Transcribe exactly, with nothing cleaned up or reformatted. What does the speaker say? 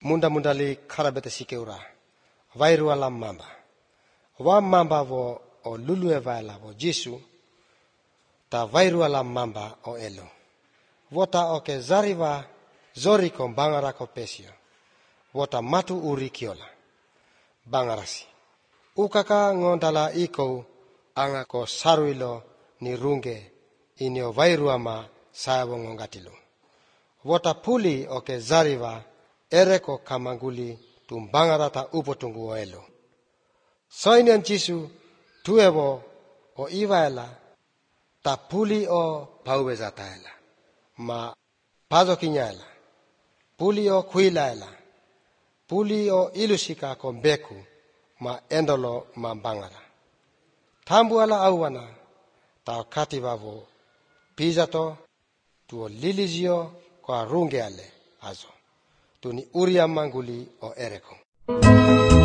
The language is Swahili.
munda mundali karabete sikeura vairu alam mamba wa mamba vo o lulu evala vo Jisu ta vairu alam mamba o elo vota oke zariva zoriko bangara ko pesio vota matu uri kiola bangarasi ukaka ngondala iko anga ko saruilo ni runge inio vairu ama saabo ngongatilu vota puli oke zariva ereko kamanguli tumbangara ta upotungu o elo soinian Jisu tuevo o ivaela ta puli o pauweza taela ma pazo kinyaela puli o kuilaela puli o ilusika ko beku ma endolo ma bangara tambuala auana ta kativavo pizato tuo lilizio ko rungeale azo tuni uria manguli o ereko